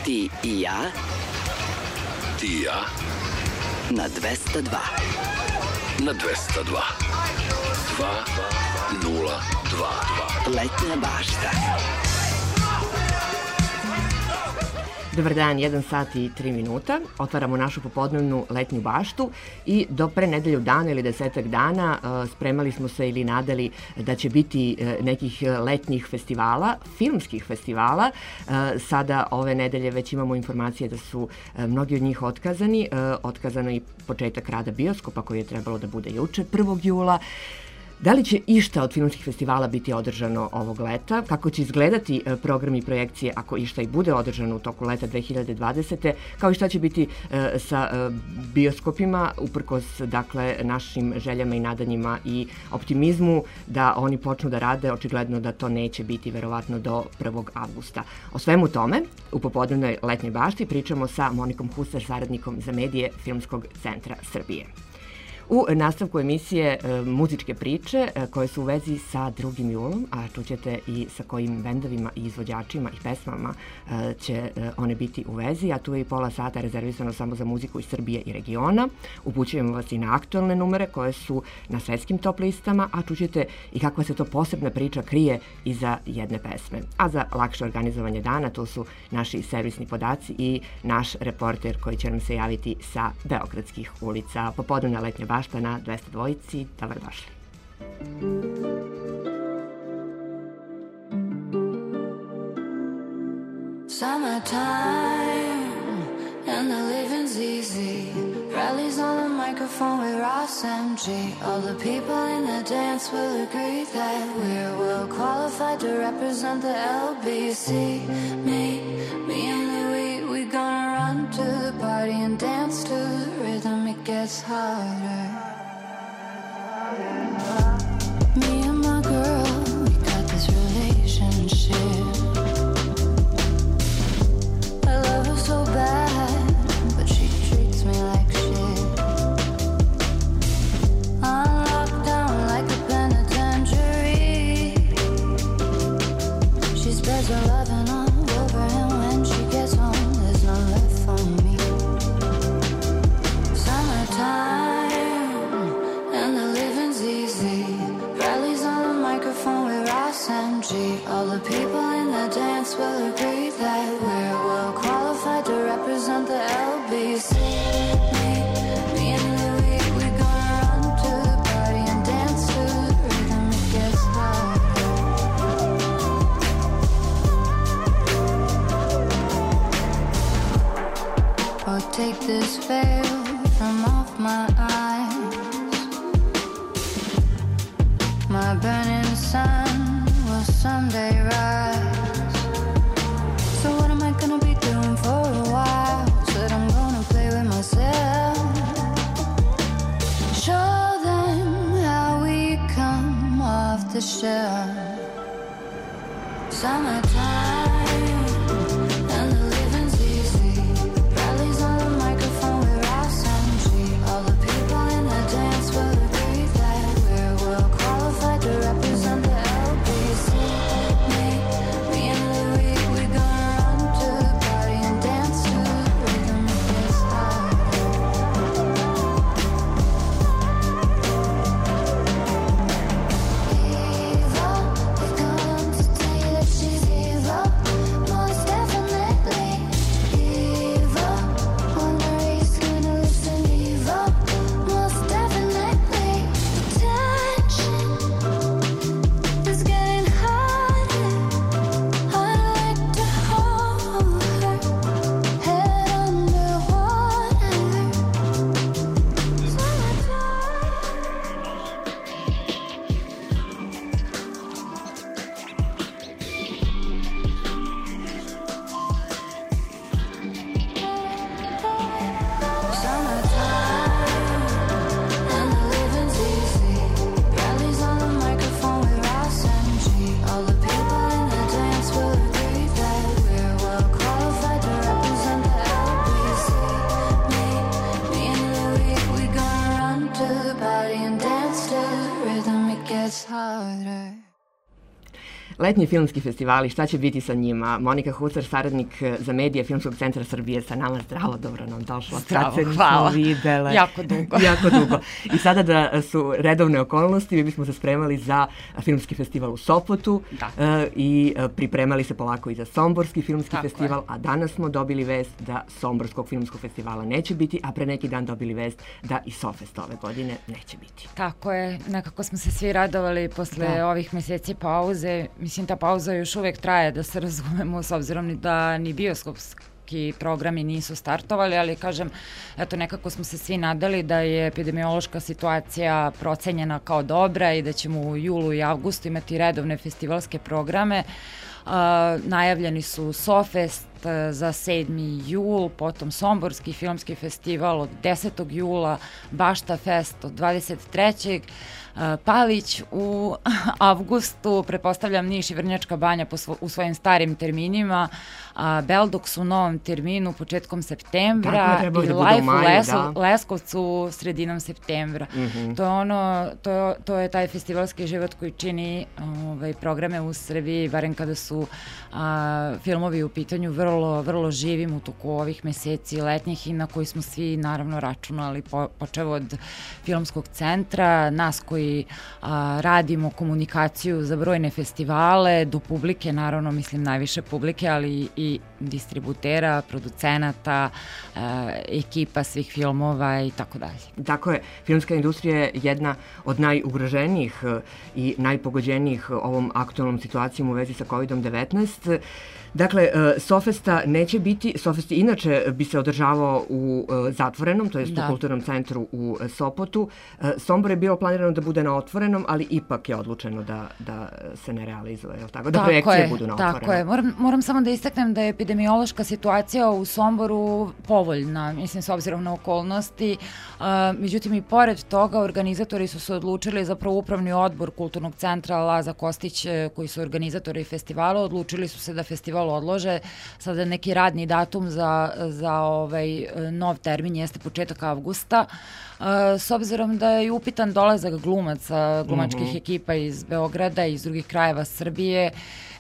Ti i ja. Ti i ja. Na 202. Na 202. 202. Letnja bašta. Dobar dan, 1 sat i 3 minuta. Otvaramo našu popodnevnu letnju baštu i do pre nedelju dana ili 10 dana spremali smo se ili nadali da će biti nekih letnjih festivala, filmskih festivala. Sada ove nedelje već imamo informacije da su mnogi od njih otkazani. Otkazano i početak rada bioskopa koji je trebalo da bude juče, 1. jula. Da li će išta od filmskih festivala biti održano ovog leta? Kako će izgledati program i projekcije ako išta i bude održano u toku leta 2020. Kao i šta će biti sa bioskopima, uprkos dakle našim željama i nadanjima i optimizmu da oni počnu da rade, očigledno da to neće biti verovatno do 1. avgusta. O svemu tome u popodnevnoj letnjoj bašti pričamo sa Monikom Husar, saradnikom za medije Filmskog centra Srbije. U nastavku emisije muzičke priče koje su u vezi sa 2. julom, a čućete i sa kojim bendovima i izvođačima i pesmama će one biti u vezi, a tu je i pola sata rezervisano samo za muziku iz Srbije i regiona. Upućujemo vas i na aktualne numere koje su na svetskim top listama, a čućete i kakva se to posebna priča krije iza jedne pesme. A za lakše organizovanje dana tu su naši servisni podaci i naš reporter koji će nam se javiti sa beogradskih ulica. Popodnevna letnja bašta na 202. Dobrodošli. Summertime and the living's easy. Rallies on the microphone with Ross MG. All the people in the dance will agree that we're well qualified to represent the LBC. Me and Louis, we gonna run to the party and dance to the rhythm. It gets harder. Me and my girl, we got this relationship. I love her so bad, but she treats me like shit. I'm locked down like a penitentiary. She spreads her loving all over, and when she gets home, there's none left for me. Summertime and the living's easy. Rallies on the microphone with Ross MG. All the people in the dance will agree that we're well qualified to represent the LBC. Me and Louis, we gonna run to the party and dance to the rhythm. It gets harder. Oh, take this veil from off my eyes. My burning sun will someday rise. So what am I gonna be doing for a while? Said I'm gonna play with myself. Show them how we come off the shelf. Summertime and the living's easy. Rallies on the microphone with Ross MG. All the people in the dance will agree that we're well qualified to represent the LBC. Me and Louis, we gonna run to the party and dance to the rhythm. It gets harder. Evil, they come to tell you that she's evil. Most definitely evil. Wonder he's gonna listen. Evil, most definitely. Attention is getting harder. I'd like to hold her head underwater. Summertime and the living's easy. Rallies on the microphone with Ross MG. All the people in the dance will agree that we're well qualified to represent the LBC. Me and Louis, we gonna run to the party and dance to the rhythm. It gets harder. letnji filmski festivali, šta će biti sa njima? Monika Hucar, saradnik za medije Filmskog centra Srbije, sa nama. Zdravo, dobro nam došla. Zdravo, hvala. Videle. Jako dugo. Jako dugo. I sada da su redovne okolnosti, mi bismo se spremali za filmski festival u Sopotu i pripremali se polako i za Somborski filmski festival, a danas smo dobili vest da Somborskog filmskog festivala neće biti, a pre neki dan dobili vest da i Sofest ove godine neće biti. Tako je, nekako smo se svi radovali posle ovih meseci pauze. Mislim, ta pauza još uvek traje, da se razumemo, s obzirom da ni bioskopski programi nisu startovali, ali kažem, eto, nekako smo se svi nadali da je epidemiološka situacija procenjena kao dobra i da ćemo u julu i avgustu imati redovne festivalske programe. Najavljeni su Sofest za 7. jul, potom Somborski filmski festival od 10. jula, Bašta Fest od 23. Palić u avgustu, pretpostavljam Niš i Vrnjačka Banja u svojim starim terminima, Beldoks u novom terminu početkom septembra i Life u Leskovcu sredinom septembra. To je taj festivalski život koji čini programe u Srbiji, barem kada su filmovi u pitanju, vrlo živim u toku ovih meseci letnjih i na koji smo svi naravno računali, počev od Filmskog centra, nas koji radimo komunikaciju za brojne festivale, do publike, naravno, mislim najviše publike, ali i distributera, producenata, ekipa svih filmova i tako dalje. Tako je, filmska industrija je jedna od najugroženijih i najpogođenijih ovom aktualnom situacijom u vezi sa COVID-19. Dakle, Sofesta neće biti, Sofest inače bi se održavao u zatvorenom, to jest u Kulturnom centru u Sopotu. Sombor je bilo planirano da bude na otvorenom, ali ipak je odlučeno da se ne realizuje, tako? Da projekcije budu na otvorenom. Tako je, moram samo da istaknem da je epidemiološka situacija u Somboru povoljna, mislim, s obzirom na okolnosti. Međutim, i pored toga, organizatori su se odlučili, zapravo upravni odbor Kulturnog centra Laza Kostić, koji su organizatori festivala, odlučili su se da festival odlože. Sada neki radni datum za nov termin jeste početak avgusta. S obzirom da je upitan dolazak glumaca, glumačkih ekipa iz Beograda i iz drugih krajeva Srbije,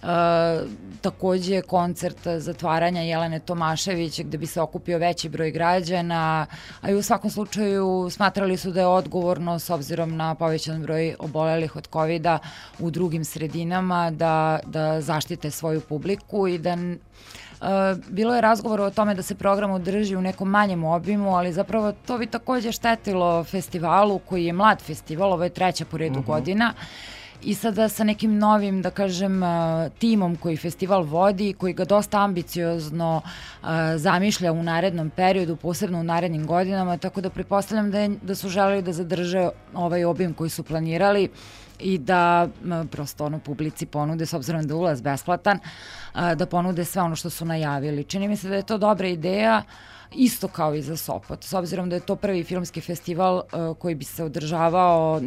takođe koncert zatvaranja Jelene Tomašević gde bi se okupio veći broj građana, a i u svakom slučaju smatrali su da je odgovorno, s obzirom na povećan broj obolelih od COVID-a u drugim sredinama, da zaštite svoju publiku i da bilo je razgovor o tome da se program održi u nekom manjem obimu, ali zapravo to bi takođe štetilo festivalu koji je mlad festival, ovo je 3. po redu godina. I sada sa nekim novim, da kažem, timom koji festival vodi, koji ga dosta ambiciozno zamišlja u narednom periodu, posebno u narednim godinama, tako da pretpostavljam da su želeli da zadrže ovaj obim koji su planirali i da prosto publici ponude, s obzirom da je ulaz besplatan, da ponude sve ono što su najavili. Čini mi se da je to dobra ideja, isto kao i za Sopot, s obzirom da je to prvi filmski festival koji bi se održavao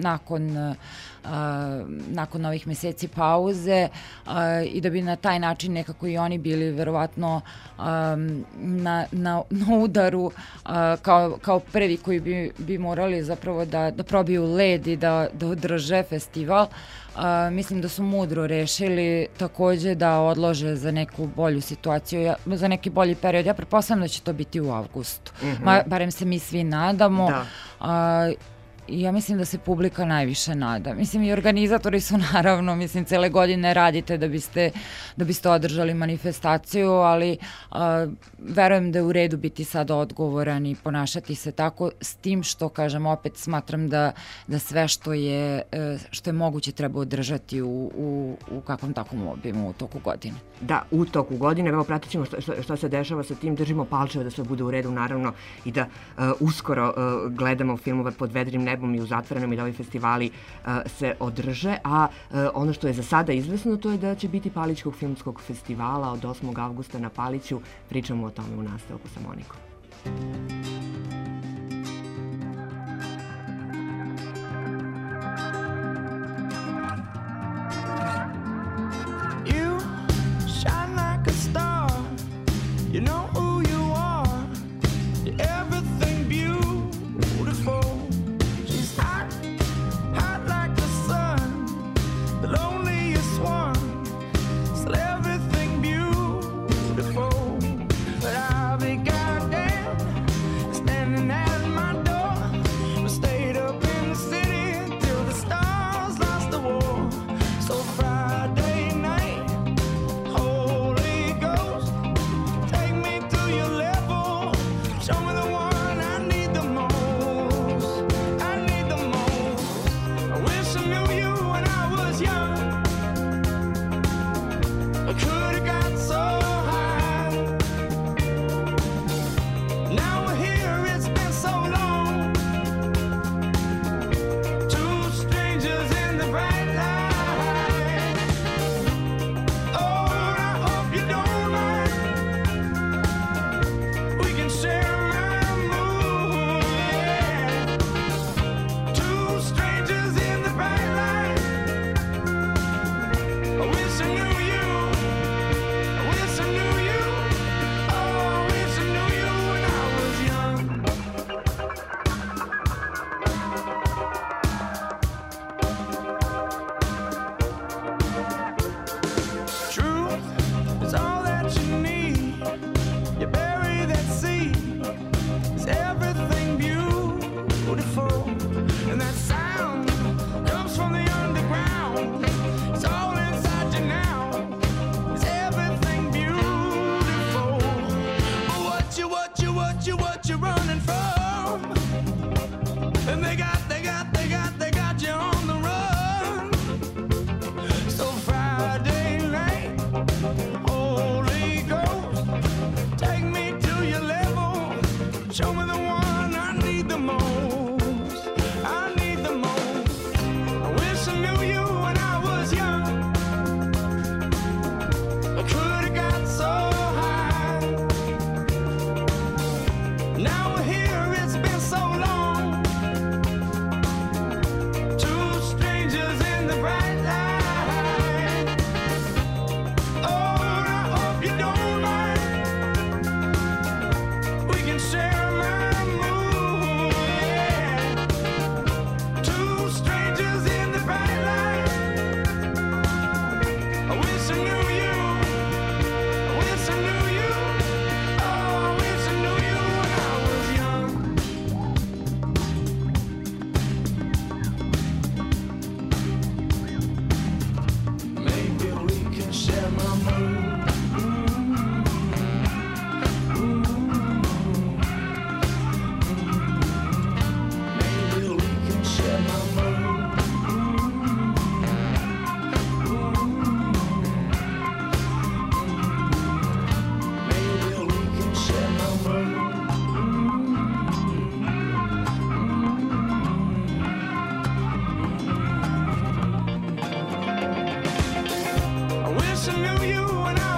nakon ovih meseci pauze i da bi na taj način nekako i oni bili verovatno na udaru kao prvi koji bi morali zapravo da probiju led i da održe festival. Mislim da su mudro rešili takođe da odlože za neku bolju situaciju, za neki bolji period. Ja pretpostavljam da će to biti u avgustu. Barem se mi svi nadamo. Ja mislim da se publika najviše nada. Mislim, i organizatori su naravno, mislim, cele godine radite da biste održali manifestaciju, ali verujem da je u redu biti sada odgovoran i ponašati se tako, s tim što, kažem, opet smatram da sve što je moguće treba održati u kakvom takvom obimu u toku godine. Da, u toku godine, evo pratit ćemo što se dešava sa tim, držimo palčeve da sve bude u redu, naravno, i da uskoro gledamo filmove pod vedrim nebom i u zatvorenom i da ovi festivali se održe, a ono što je za sada izvesno to je da će biti Palićkog filmskog festivala od 8. avgusta na Paliću. Pričamo o tome u nastavku sa Monikom. You shine like a star, you know who you are, you're everything beautiful. Hot like the sun, the loneliest one. I wish I knew you when I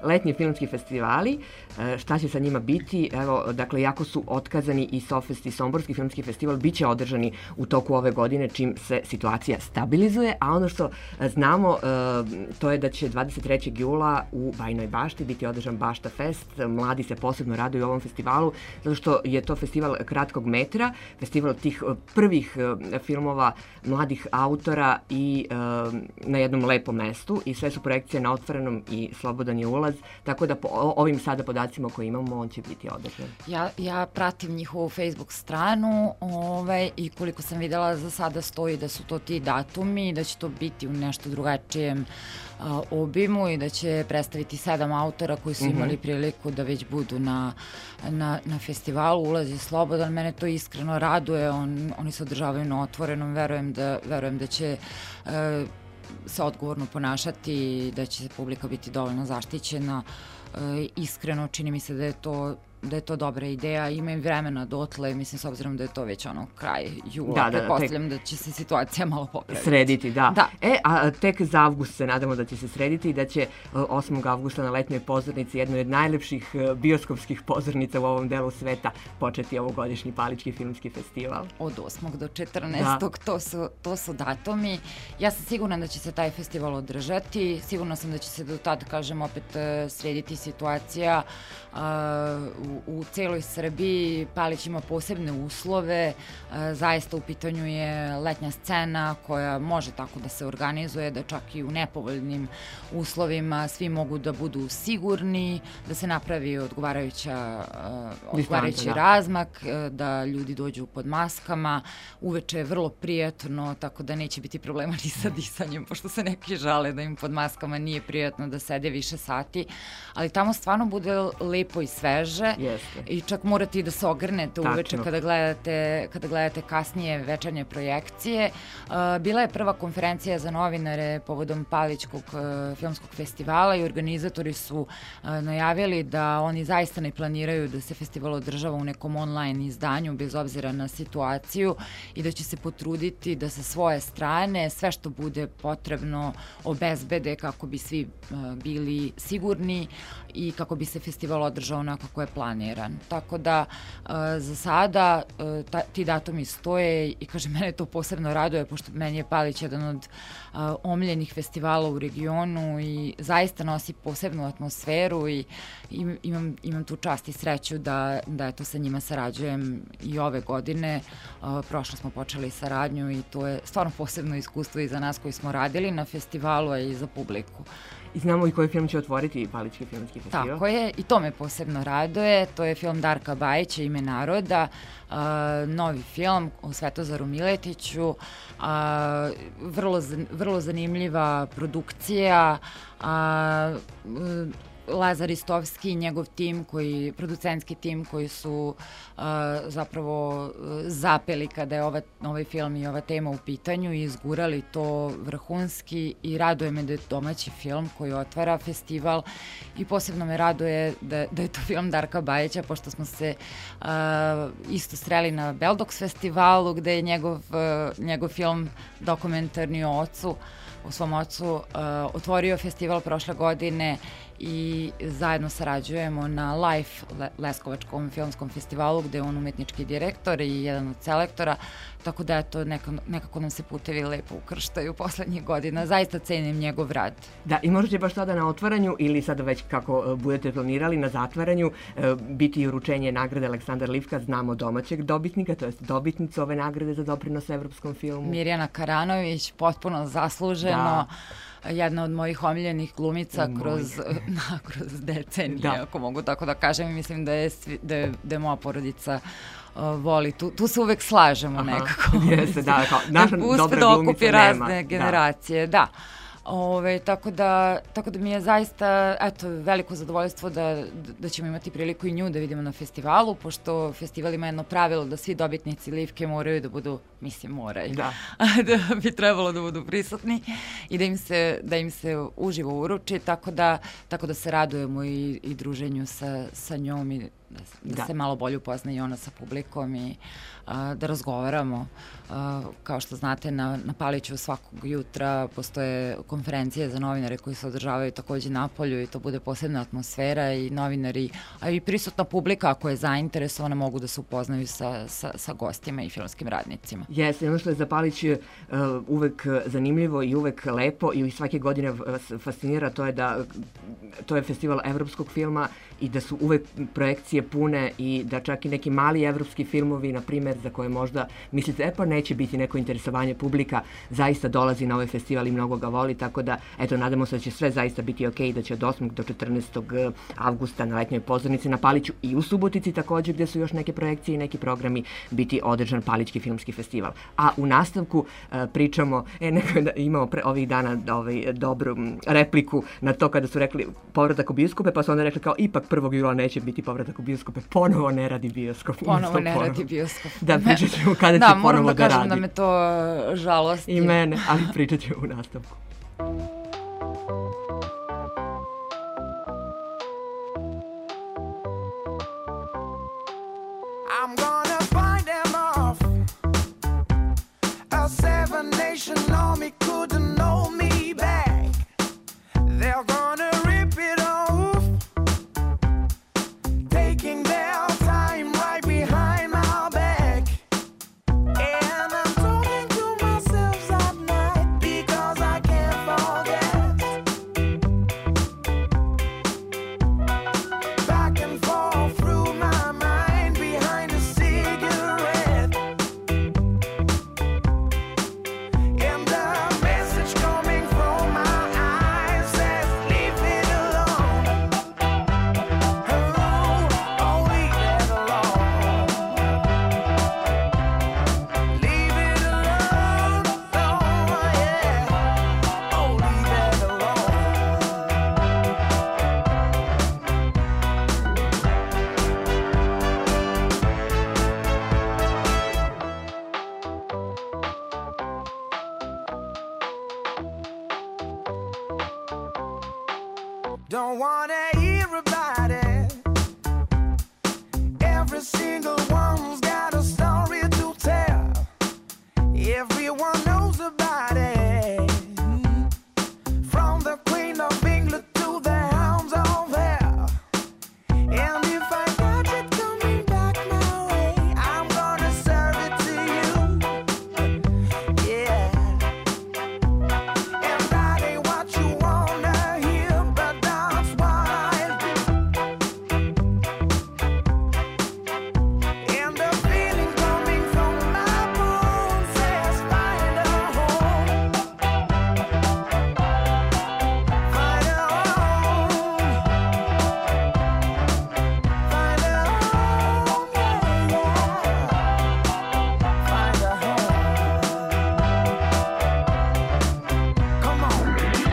letnji filmski festivali, šta će sa njima biti? Evo, dakle, jako su otkazani i SOFEST i Somborski filmski festival bit će održani u toku ove godine čim se situacija stabilizuje, a ono što znamo to je da će 23. jula u Bajinoj Bašti biti održan Bašta Fest. Mladi se posebno raduju ovom festivalu zato što je to festival kratkog metra, festival tih prvih filmova mladih autora i na jednom lepom mestu i sve su projekcije na otvorenom i slobodan je ulaz, tako da po ovim sada podacima koje imamo on će biti održan. Ja pratim njihovu Facebook stranu i koliko sam videla za sada stoji da su to ti datumi i da će to biti u nešto drugačijem obimu i da će predstaviti 7 autora koji su imali priliku da već budu na festivalu. Ulaz je slobodan, mene to iskreno raduje, oni se održavaju na otvorenom, verujem da će se odgovorno ponašati, da će publika biti dovoljno zaštićena. Iskreno čini mi se da je to dobra ideja, ima i vremena dotle, mislim s obzirom da je to već kraj jula, pretpostavljam da će se situacija malo popraviti. Srediti, da. A tek za avgust se nadamo da će se srediti i da će 8. avgusta na letnjoj pozornici, jednoj od najlepših bioskopskih pozornica u ovom delu sveta, početi ovogodišnji Palički filmski festival. Od 8. do 14. To su datumi. Ja sam sigurna da će se taj festival održati, sigurna sam da će se do tada, kažem, opet srediti situacija u celoj Srbiji. Palić ima posebne uslove, zaista u pitanju je letnja scena koja može tako da se organizuje, da čak i u nepovoljnim uslovima svi mogu da budu sigurni, da se napravi odgovarajući razmak, da ljudi dođu pod maskama. Uveče je vrlo prijatno, tako da neće biti problema ni sa disanjem, pošto se neki žale da im pod maskama nije prijatno da sede više sati, ali tamo stvarno bude lepo i sveže. I čak morate i da se ogrnete uveče kada gledate kasnije večernje projekcije. Bila je prva konferencija za novinare povodom Paličkog filmskog festivala i organizatori su najavili da oni zaista ne planiraju da se festival održava u nekom online izdanju bez obzira na situaciju i da će se potruditi da sa svoje strane sve što bude potrebno obezbede kako bi svi bili sigurni i kako bi se festival održao onako kako je planiran. Tako da za sada ti datumi stoje i kažem, mene to posebno raduje pošto meni je Palić jedan od omiljenih festivala u regionu i zaista nosi posebnu atmosferu i imam tu čast i sreću da eto sa njima sarađujem i ove godine. Prošlo smo počeli saradnju i to je stvarno posebno iskustvo i za nas koji smo radili na festivalu, a i za publiku. I znamo i koji film će otvoriti Palički filmski festival. Tako je, i to me posebno raduje. To je film Darka Bajića, Ime naroda, novi film o Svetozaru Miletiću, vrlo zanimljiva produkcija, Lazar Istovski i njegov tim, producentski tim koji su zapravo zapeli kada je ovaj film i ova tema u pitanju i izgurali to vrhunski i raduje me da je domaći film koji otvara festival i posebno me raduje da je to film Darka Bajića, pošto smo se isto sreli na Beldox festivalu gde je njegov film dokumentarni o svom ocu otvorio festival prošle godine i zajedno sarađujemo na Life Leskovačkom filmskom festivalu gde je on umetnički direktor i jedan od selektora, tako da eto nekako nam se putevi lepo ukrštaju poslednjih godina. Zaista cenim njegov rad. Da, i možda će baš tada na otvaranju ili sada već kako budete planirali na zatvaranju biti i uručenje nagrade Aleksandar Livka, znamo domaćeg dobitnika, to jest dobitnicu ove nagrade za doprinos evropskom filmu. Mirjana Karanović, potpuno zasluženo. Jedna od mojih omiljenih glumica kroz decenije, ako mogu tako da kažem. Mislim da je moja porodica voli. Tu se uvek slažemo nekako. Jeste, da, naša dobra glumica nema. Uspe da okupi razne generacije, da. Tako da mi je zaista veliko zadovoljstvo da ćemo imati priliku i nju da vidimo na festivalu, pošto festival ima jedno pravilo da svi dobitnici Livke moraju da budu, da bi trebalo da budu prisutni i da im se uživo uruči, tako da se radujemo i druženju sa njom i da se malo bolje upozna i ona sa publikom i da razgovaramo. Kao što znate, na Paliću svakog jutra postoje konferencije za novinare koji se održavaju takođe napolju i to bude posebna atmosfera i novinari, a i prisutna publika ako je zainteresovana mogu da se upoznaju sa gostima i filmskim radnicima. Jeste, ono što je za Palić uvek zanimljivo i uvek lepo i svake godine fascinira, to je da to je festival evropskog filma i da su uvek projekcije pune i da čak i neki mali evropski filmovi, na primer, za koje možda mislite, pa neće biti neko interesovanje publika, zaista dolazi na ovaj festival i mnogo ga voli, tako da, eto, nadamo se da će sve zaista biti okej, da će od 8. do 14. avgusta na letnjoj pozornici na Paliću i u Subotici takođe, gde su još neke projekcije i neki programi, biti održan Palićki filmski festival. A u nastavku pričamo, imamo ovih dana dobru repliku na to kada su rekli povratak u bioskope, pa su onda rekli kao ipak 1. jula neće biti povratak u bioskope, ponovo ne radi bioskop. Ponovo ne radi bioskop. Da, pričat ćemo kada će ponovo da radi. Da, moram da kažem da me to žalosti. I mene, ali pričat ćemo u nastavku. I'm gonna find them off. A 7-nation army couldn't hold me back. They're gonna rip it off, taking their time right behind my back. And I'm talking to myself at night because I can't forget. Back and forth through my mind behind a cigarette. And the message coming from my eyes says, leave it alone. Oh, leave it alone. Leave it alone. Oh, yeah. Oh, leave it alone. Don't wanna hear about it. Every single one's got a story to tell. Everyone knows about it. From the Queen of England to the Hounds of Hell. And if I catch it coming back my way, I'm gonna serve it to you. Yeah. And that ain't what you wanna hear, but that's what I'll do. And the feeling coming from my bones says find a home. Find a home. Find a home, yeah, yeah. Find a home. Come on.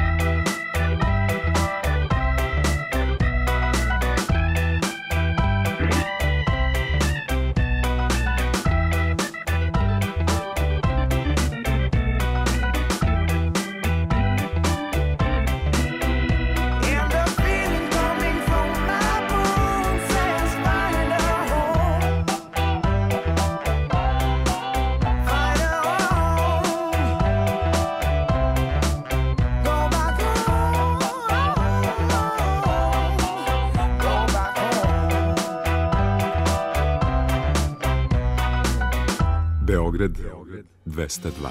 And the feeling coming from my bones says find a home. Find a home. Go back home. Go back home. Beograd 202.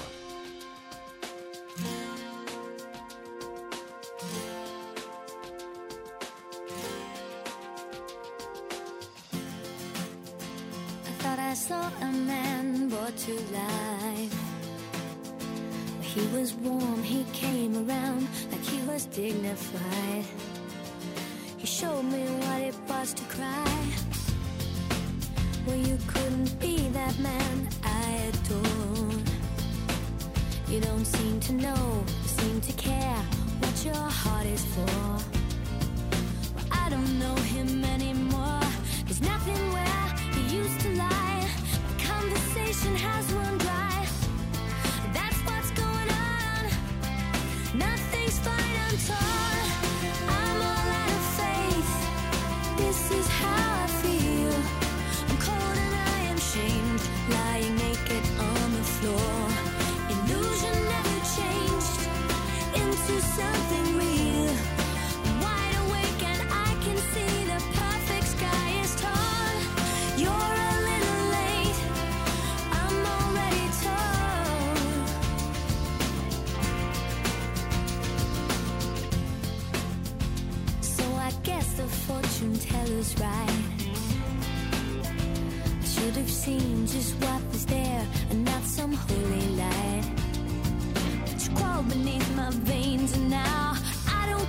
I thought I saw a man brought to life. He was warm, he came around like he was dignified. He showed me what it was to cry. Well, you couldn't be that man I adored. You don't seem to know, seem to care what your heart is for. Well, I don't know him anymore. There's nothing where he used to lie. My conversation has run dry. That's what's going on. Nothing's fine, I'm torn. I'm all out of faith. This is how I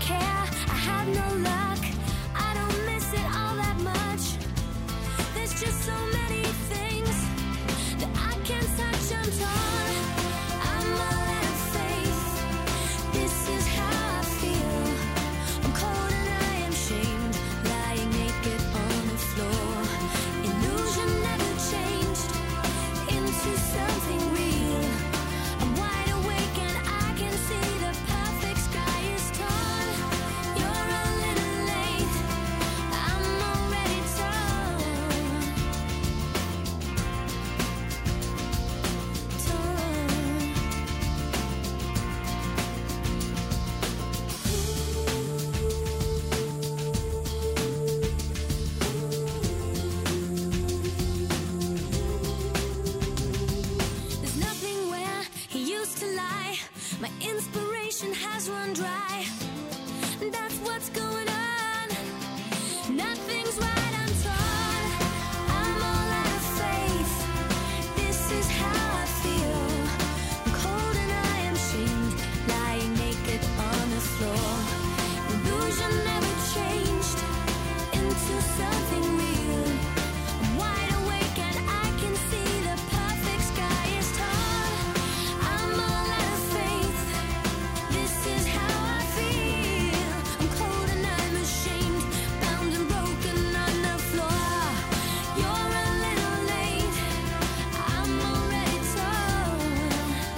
care, I have no luck. I don't miss it all that much. There's just so many things that I can't touch. I'm torn, I'm all out of faith. This is how I feel. I'm cold and I am shamed, lying naked on the floor. Illusion never changed into something real. I'm wide awake and I can see the perfect sky is torn. You're a little late, I'm already torn. There's nothing where he used to lie. My inspiration has run dry. That's what's going on. Nothing's right, I'm torn. I'm all out of faith. This is how I feel. I'm cold and I am shamed, lying naked on the floor. Illusion never changed into something real. I'm wide awake and I can see the perfect sky is torn. I'm all out of faith. This is how I feel. I'm cold and I'm ashamed, bound and broken on the floor. You're a little late, I'm already torn.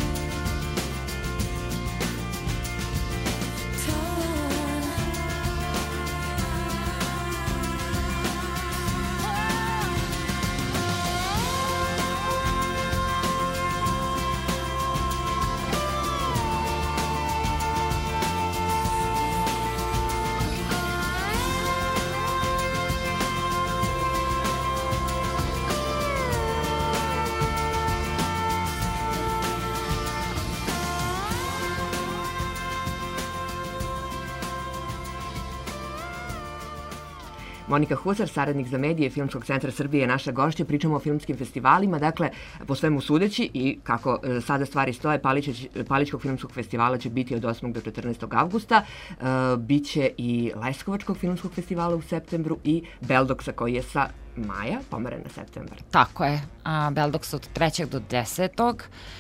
Monika Husar, saradnik za medije Filmskog centra Srbije, je naša gošća. Pričamo o filmskim festivalima, dakle, po svemu sudeći i kako sada stvari stoje, Palićkog filmskog festivala će biti od 8. do 14. avgusta, biće i Leskovačkog filmskog festivala u septembru i Beldoksa koji je sa maja pomeren na septembar. Tako je. Beldoks od 3. do 10.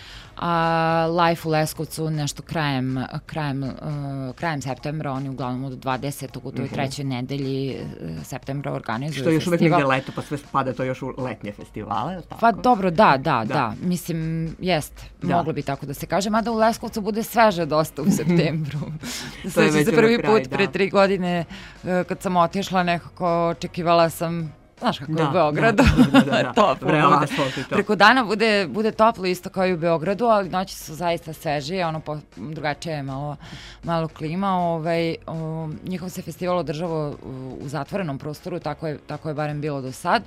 Life u Leskovcu nešto krajem septembra, oni uglavnom od 20. u toj trećoj nedelji septembra organizuju Što je još uvek festival. negdje leto, pa sve spada to još u letnje festivale, je li tako? Pa dobro, da. Mislim, jest, moglo bi tako da se kaže, mada u Leskovcu bude sveže dosta u septembru. Sveći se prvi put pre 3 godine kad sam otišla, nekako očekivala sam, znaš kako je u Beogradu, toplo bude. Preko dana bude toplo isto kao i u Beogradu, ali noći su zaista svežije, drugačije je malo klima. Njihov se festival održava u zatvorenom prostoru, tako je barem bilo do sad.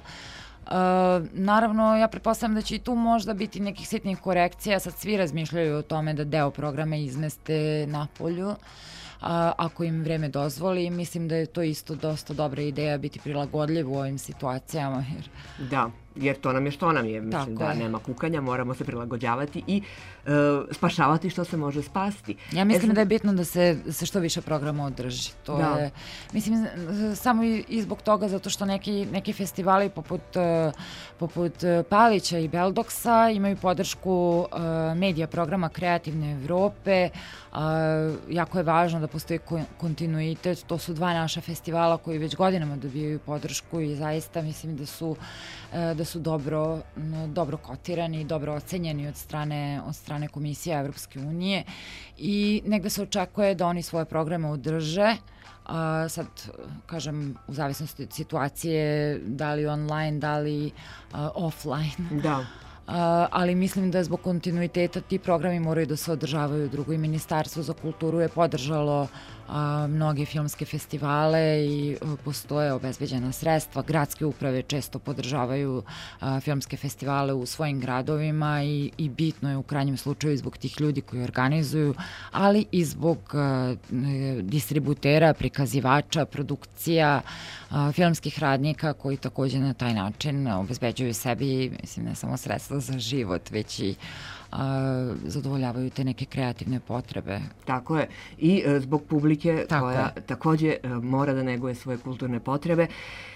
Naravno, ja pretpostavljam da će i tu možda biti nekih sitnih korekcija, sad svi razmišljaju o tome da deo programa izmeste napolju, ako im vreme dozvoli. Mislim da je to isto dosta dobra ideja, biti prilagodljiv u ovim situacijama. Da, jer to nam je što nam je. Mislim da nema kukanja, moramo se prilagođavati i spašavati što se može spasti. Ja mislim da je bitno da se što više programa održi. To je, mislim, samo i zbog toga, zato što neki festivali poput Palića i Beldoksa imaju podršku medija programa Kreativne Evrope. Jako je važno da postoji kontinuitet. To su 2 naša festivala koji već godinama dobijaju podršku i zaista mislim da su dobro kotirani i dobro ocenjeni od strane Komisije Evropske unije i negde se očekuje da oni svoje programe održe. Sad, kažem, u zavisnosti od situacije, da li online, da li offline. Da. Ali mislim da zbog kontinuiteta ti programi moraju da se održavaju. Drugo, i Ministarstvo za kulturu je podržalo mnoge filmske festivale i postoje obezbeđena sredstva. Gradske uprave često podržavaju filmske festivale u svojim gradovima i bitno je u krajnjem slučaju zbog tih ljudi koji organizuju, ali i zbog distributera, prikazivača, produkcija, filmskih radnika koji takođe na taj način obezbeđuju sebi, mislim, ne samo sredstva za život, već i zadovoljavaju te neke kreativne potrebe. Tako je. I zbog publike publike Tako koja je. takođe mora da neguje svoje kulturne potrebe.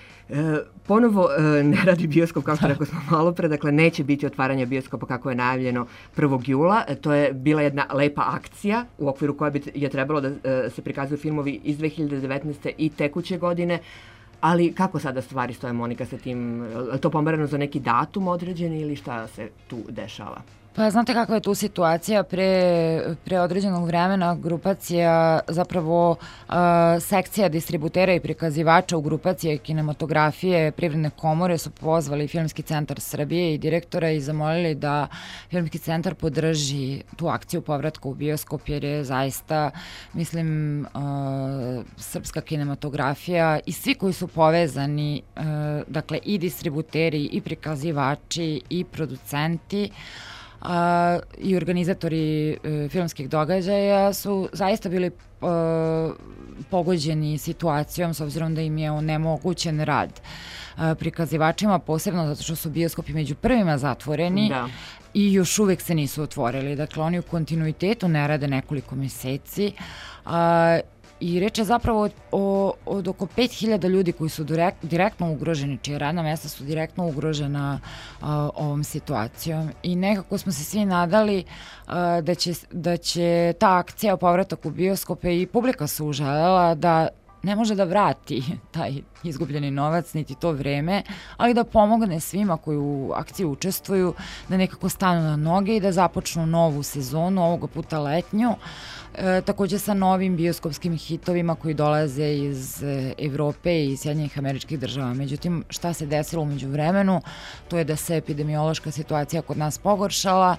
Ponovo ne radi bioskop, kao što rekao smo malo pre, dakle neće biti otvaranja bioskopa kako je najavljeno 1. jula. To je bila jedna lepa akcija u okviru koja je trebalo da se prikazuju filmovi iz 2019. i tekuće godine. Ali kako sada stvari stoje, Monika, sa tim? Je to pomereno za neki datum određeni ili šta se tu dešava? Pa znate kakva je tu situacija, pre određenog vremena grupacija, zapravo sekcija distributera i prikazivača u grupacije kinematografije Privredne komore su pozvali Filmski centar Srbije i direktora i zamolili da Filmski centar podrži tu akciju povratka u bioskop, jer je zaista, mislim, srpska kinematografija i svi koji su povezani, dakle i distributeri i prikazivači i producenti, i organizatori filmskih događaja su zaista bili pogođeni situacijom, s obzirom da im je onemogućen rad. Prikazivačima posebno zato što su bioskopi među prvima zatvoreni i još uvek se nisu otvorili. Dakle, oni u kontinuitetu ne rade nekoliko meseci i reč je zapravo od oko 5000 ljudi koji su direktno ugroženi, čije radna mesta su direktno ugrožena ovom situacijom. I nekako smo se svi nadali da će ta akcija o povratak u bioskope, i publika su uželjela da ne može da vrati taj izgubljeni novac, niti to vreme, ali da pomogne svima koji u akciji učestvuju, da nekako stanu na noge i da započnu novu sezonu, ovoga puta letnju, takođe sa novim bioskopskim hitovima koji dolaze iz Evrope i Sjedinjenih Američkih Država. Međutim, šta se desilo umeđu vremenu, to je da se epidemiološka situacija kod nas pogoršala,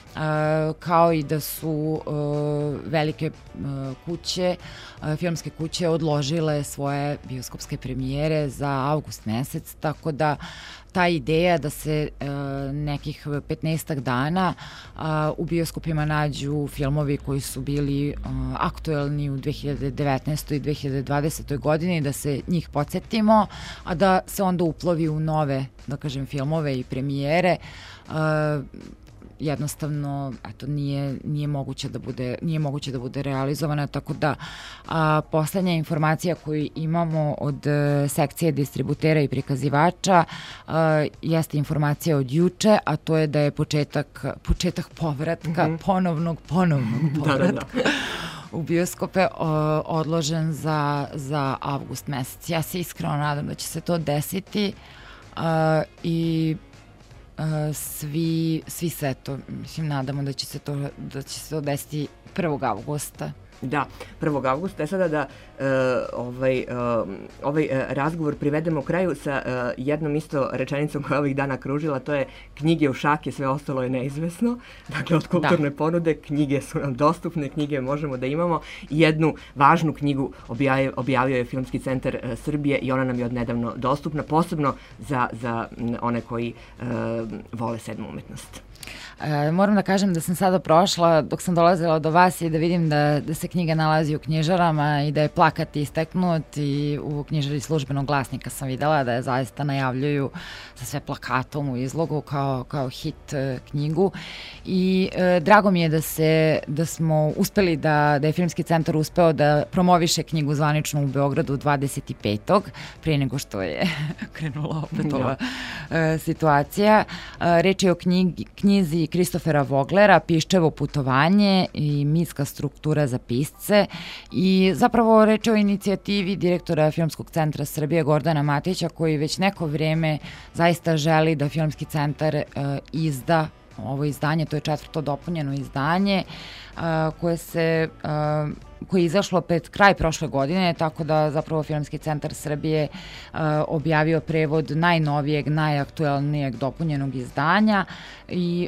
kao i da su velike kuće, filmske kuće odložile svoje bioskopske premijere za avgust mesec, tako da ta ideja da se nekih 15 dana u bioskopima nađu filmovi koji su bili aktuelni u 2019. i 2020. godini, da se njih podsjetimo, a da se onda uplovi u nove, da kažem, filmove i premijere, jednostavno eto, nije moguće da bude realizovana, tako da poslednja informacija koju imamo od sekcije distributera i prikazivača jeste informacija od juče, a to je da je početak povratka, ponovnog povratka u bioskope odložen za avgust mesec. Ja se iskreno nadam da će se to desiti i svi se to, mislim, nadamo da će se to desiti 1. avgusta. Da, 1. avgusta. Sada da ovaj razgovor privedemo kraju sa jednom isto rečenicom koja ovih dana kružila, to je knjige u šake, sve ostalo je neizvesno. Dakle, od kulturne ponude, knjige su nam dostupne, knjige možemo da imamo. Jednu važnu knjigu objavio je Filmski centar Srbije i ona nam je odnedavno dostupna, posebno za one koji vole sedmu umetnost. Moram da kažem da sam sada prošla dok sam dolazila do vas i da vidim da se knjiga nalazi u knjižarama i da je plakat istaknut, i u knjižari Službenog glasnika sam videla da je zaista najavljuju sa sve plakatom u izlogu kao hit knjigu, i drago mi je da smo uspeli da je Filmski centar uspeo da promoviše knjigu zvanično u Beogradu 25. prije nego što je krenula opet ova situacija. Reč je o knjizi Kristofera Voglera, Piščevo putovanje i mitska struktura za pisce, i zapravo reč je o inicijativi direktora Filmskog centra Srbije Gordana Matića, koji već neko vreme zaista želi da Filmski centar izda ovo izdanje. To je 4. dopunjeno izdanje koje je izašlo pred kraj prošle godine, tako da zapravo Filmski centar Srbije objavio prevod najnovijeg, najaktuelnijeg dopunjenog izdanja, i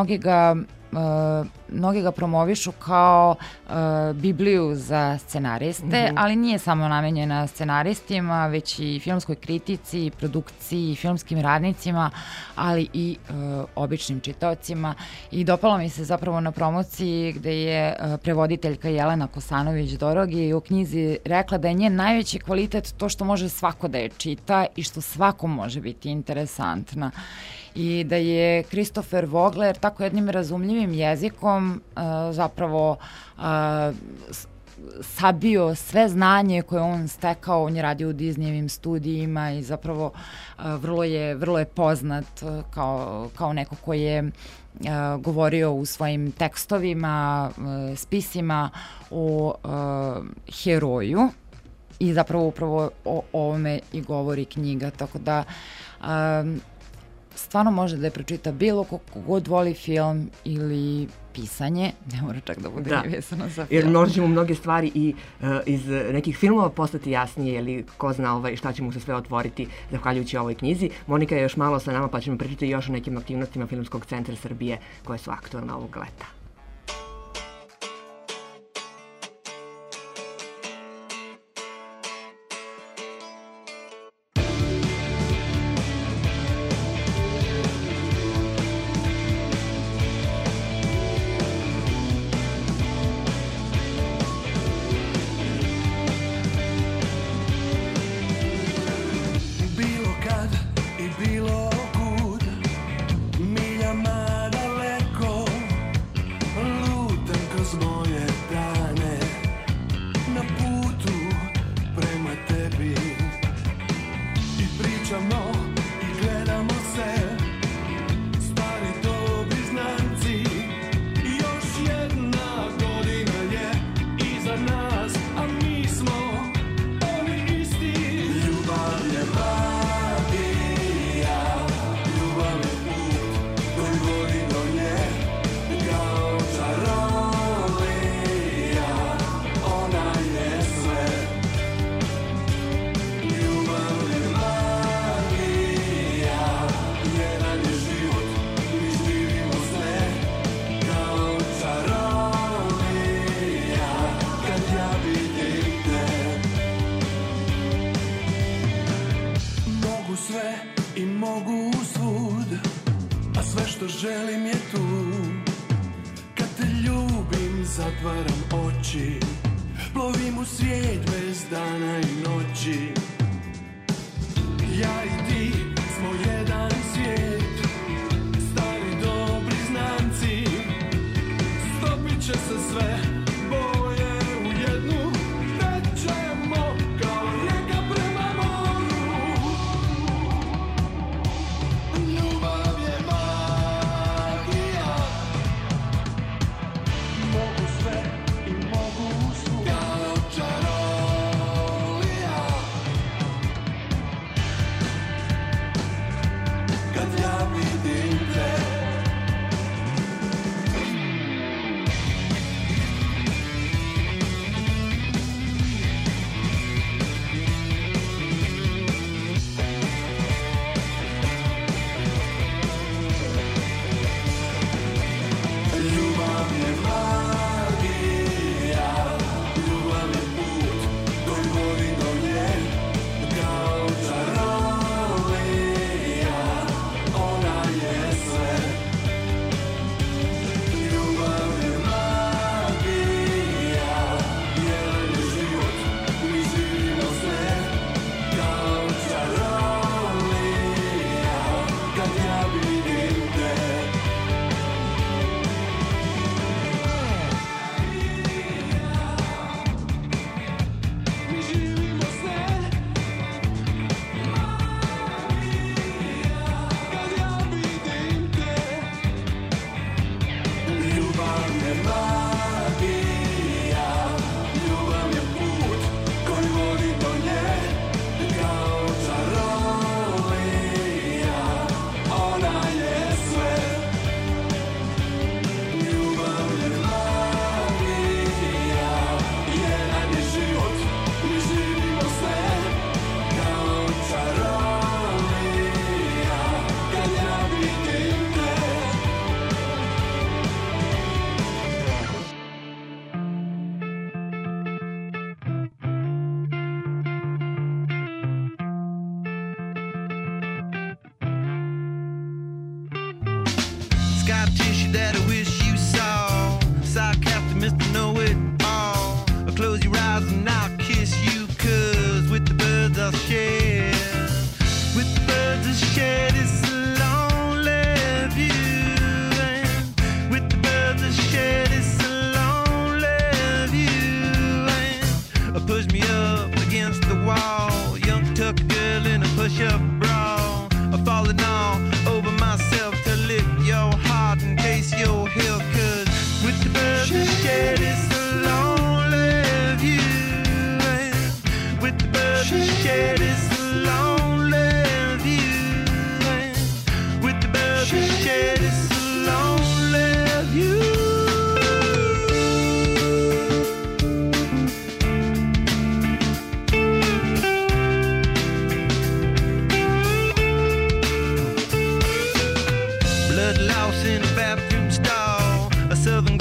mnogi ga promovišu kao Bibliju za scenariste, ali nije samo namenjena scenaristima, već i filmskoj kritici, produkciji, filmskim radnicima, ali i običnim čitaocima. I dopalo mi se zapravo na promociji gde je prevoditeljka Jelena Kosanović-Dorogi u knjizi rekla da je njen najveći kvalitet to što može svako da je čita i što svako može biti interesantna. I da je Kristofer Vogler tako jednim razumljivim jezikom zapravo sabio sve znanje koje on stekao, on je radio u Disneyevim studijima i zapravo vrlo je poznat kao neko koji je govorio u svojim tekstovima, spisima o heroju i zapravo upravo o ovome i govori knjiga, tako da stvarno može da je pročita bilo ko god voli film ili pisanje, ne mora čak da bude vezano za film. Jer možemo mnoge stvari i iz nekih filmova postati jasnije, ili ko zna šta će mu se sve otvoriti zahvaljujući ovoj knjizi. Monika je još malo sa nama, pa ćemo pričati još o nekim aktivnostima Filmskog centra Srbije koje su aktualne ovog leta.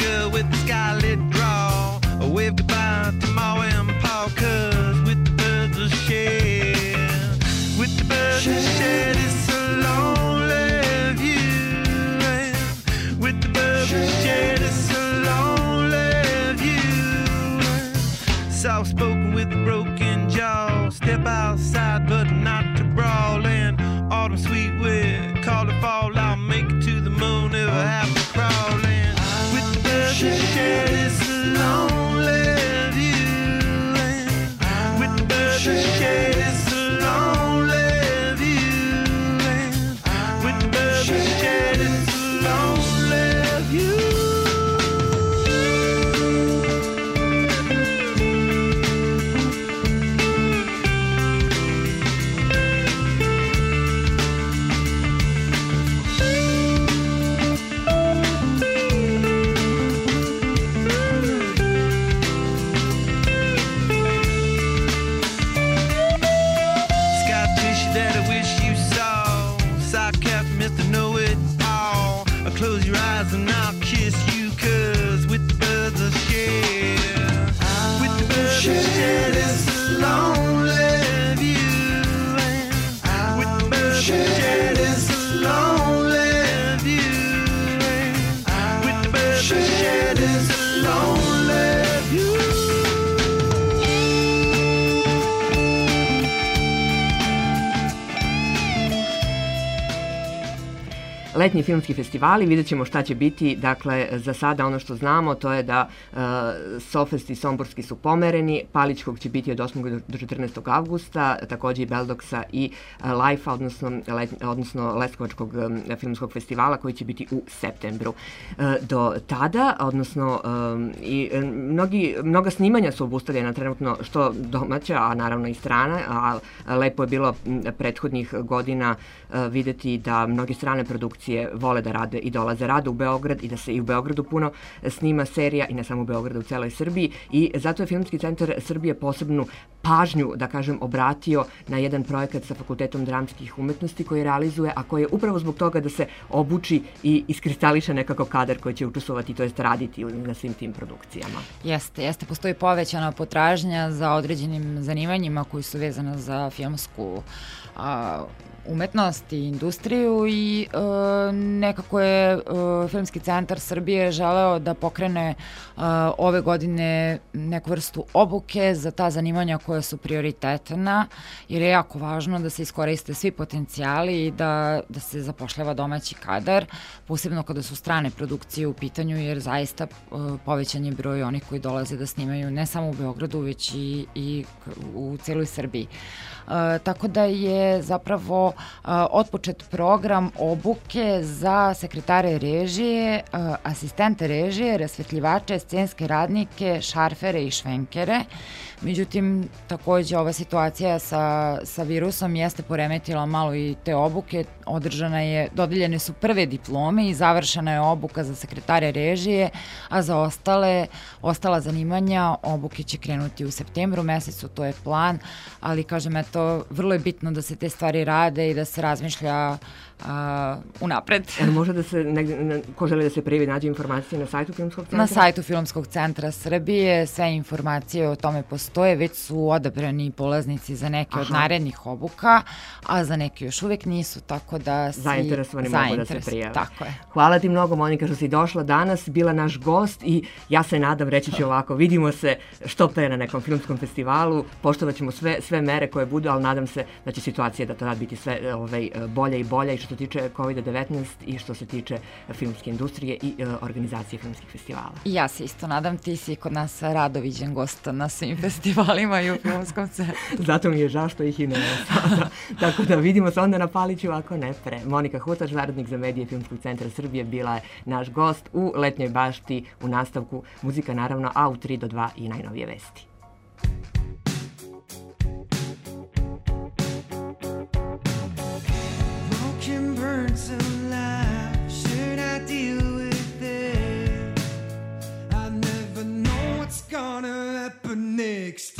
girl with the scarlet draw. Wave goodbye to Ma and Pa, 'cause with the birds of shed, with the birds of shed, it's a lonely view. And with the birds of shed, it's a lonely view. Soft spoken with a broken jaw. Step outside, but not to brawl. And autumn sweet wind, call it fall. I'll make it to the moon if I have to crawl. And with the birds of shed, it's a lonely view. And with the birds of shed, it's a lonely view. And with the birds of shed, it's a lonely view. Close your eyes and I'll kiss you, 'cause with the birds of shed, with the birds of shed, it's a lonely view. And with the birds of shed, it's a lonely view. And with the birds of shed, it's a lonely view. Letnji filmski festivali, vidjet ćemo šta će biti. Dakle, za sada ono što znamo to je da Sofest i Somborski su pomereni, Palićkog će biti od 8. do 14. avgusta, takođe i Beldoksa i Life-a, odnosno Leskovačkog filmskog festivala koji će biti u septembru. Do tada, odnosno i mnoga snimanja su obustavljena trenutno, što domaća, a naravno i strana, a lepo je bilo prethodnih godina videti da mnoge strane produkcije vole da rade i dolaze rade u Beograd i da se i u Beogradu puno snima serija i ne samo u Beogradu, u celoj Srbiji, i zato je Filmski centar Srbije posebnu pažnju, da kažem, obratio na jedan projekat sa Fakultetom dramskih umetnosti koji realizuje, a koji je upravo zbog toga da se obuči i iskristališe nekako kadar koji će učestvovati, to jest raditi na svim tim produkcijama. Jeste, postoji povećana potražnja za određenim zanimanjima koji su vezana za filmsku umetnost i industriju i nekako je Filmski centar Srbije želeo da pokrene ove godine neku vrstu obuke za ta zanimanja koja su prioritetna, jer je jako važno da se iskoriste svi potencijali i da se zapošljava domaći kadar, posebno kada su strane produkcije u pitanju, jer zaista povećan je broj onih koji dolaze da snimaju ne samo u Beogradu, već i u celoj Srbiji. Tako da je zapravo otpočet program obuke za sekretare režije, asistente režije, rasvetljivače, scenske radnike, šarfere i švenkere. Međutim, takođe ova situacija sa virusom jeste poremetila malo i te obuke. Dodeljene su prve diplome i završena je obuka za sekretare režije, a za ostala zanimanja obuke će krenuti u septembru mesecu, to je plan, ali kažem, eto, vrlo je bitno da se te stvari rade i da se razmišlja unapred. Može da se, ko želi da se prijavi, nađe informacije na sajtu Filmskog centra? Na sajtu Filmskog centra Srbije sve informacije o tome postoje, već su odabrani polaznici za neke od narednih obuka, a za neke još uvek nisu, tako da si zainteresovani mogu da se prijave. Tako je. Hvala ti mnogo, Monika, što si došla danas, bila naš gost i ja se nadam, reći ću ovako, vidimo se što pre na nekom filmskom festivalu, poštovat ćemo sve mere koje budu, ali nadam se da će situacija da tada biti sve bolja i bolja, i što se tiče COVID-19 i što se tiče filmske industrije i organizacije filmskih festivala. I ja se isto nadam, ti si kod nas rado viđen gost na svim festivalima i u Filmskom centru. Zato mi je žao što ih i nema sada. Tako da vidimo se onda na Paliću, ako ne pre. Monika Hutač, saradnik za medije Filmskog centra Srbije, bila je naš gost u Letnjoj bašti, u nastavku muzika naravno, a u 3 do 2 i najnovije vesti. Burns alive, should I deal with it? I never know what's gonna happen next.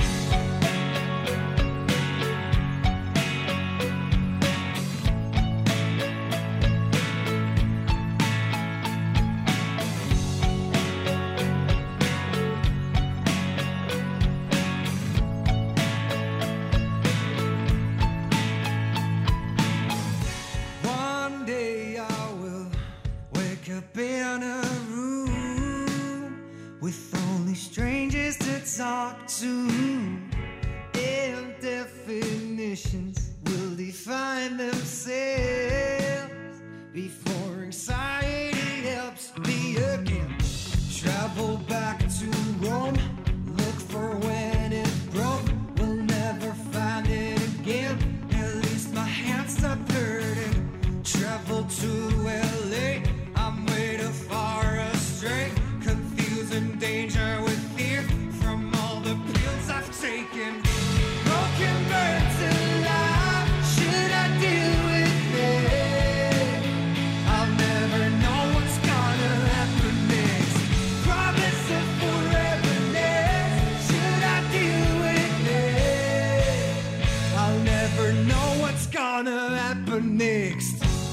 talk to? And definitions will define themselves before anxiety helps me again. Travel back to Rome, look for when it broke. We'll never find it again. At least my hands stop hurting. Travel to LA, I'm way too far astray. Confusing danger with fear from all the pills I've taken. Broken birds alive, should I deal with it? I'll never know what's gonna happen next. Promise of foreverness, should I deal with it? I'll never know what's gonna happen next.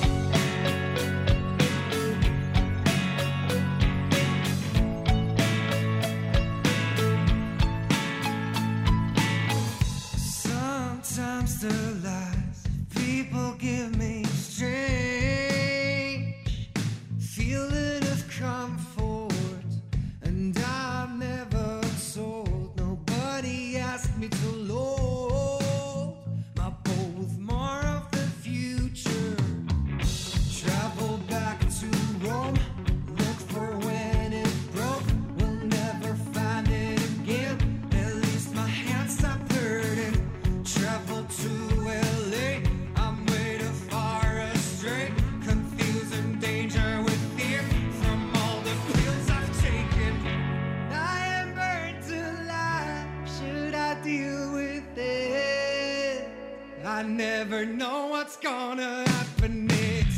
Sometimes the lies people give me strange feeling of comfort, and I'm never told. Nobody asked me to load my boat with more of the future. Travel back to Rome, look for when it broke. We'll never find it again. At least my hands stop hurting. Travel to LA, I'm way too far astray. Confusing danger with fear from all the pills I've taken. I am burned alive, should I deal with it? I never know what's gonna happen next.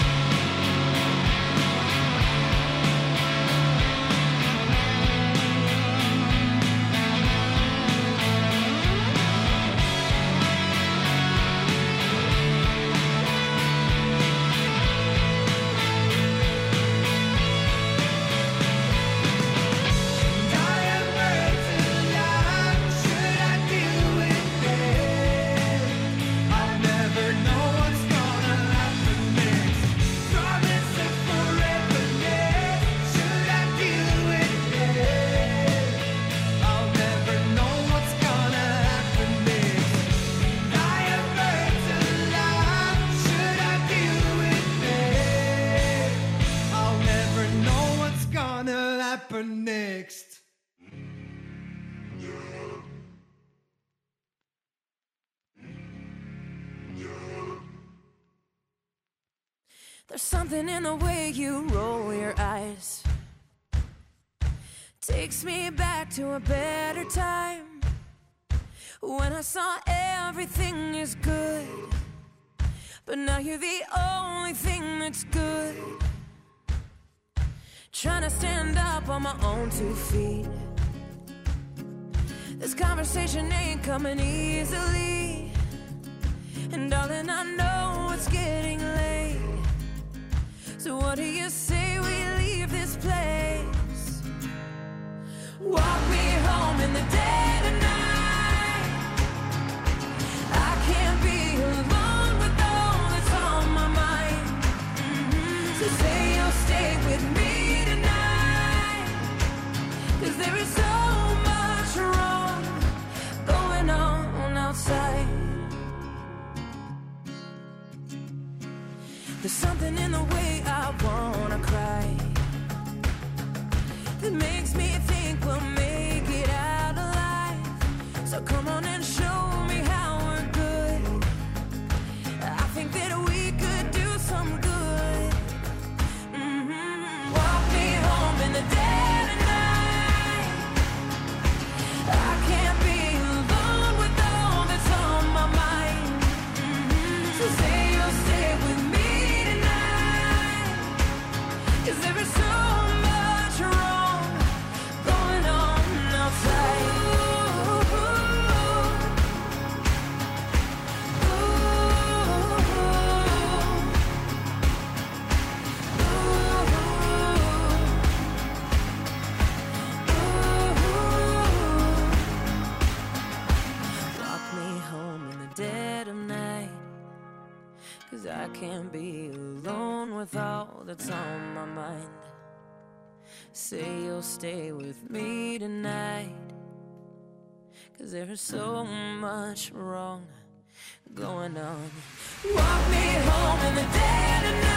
Next. There's something in the way you roll your eyes, takes me back to a better time, when I saw everything is good, but now you're the only thing that's good. Trying to stand up on my own 2 feet. This conversation ain't coming easily, and darling, I know it's getting late. So what do you say we leave this place? Walk me home in the dead of night. I can't be alone with all that's on my mind. So say you'll stay with me tonight, 'cause there is so much wrong going on outside. There's something in the way I wanna cry that makes me think we'll make it out alive. So come on and show me how we're good. I think that we could do some good. Walk me home in the dead of night. I can't be alone with all that's on my mind. So say you'll stay with me tonight, 'cause there is so much wrong going on outside. Walk me home in the dead of night, 'cause I can't be alone with all that's on my mind. Say you'll stay with me tonight, 'cause there's so much wrong going on. Walk me home in the dead of night.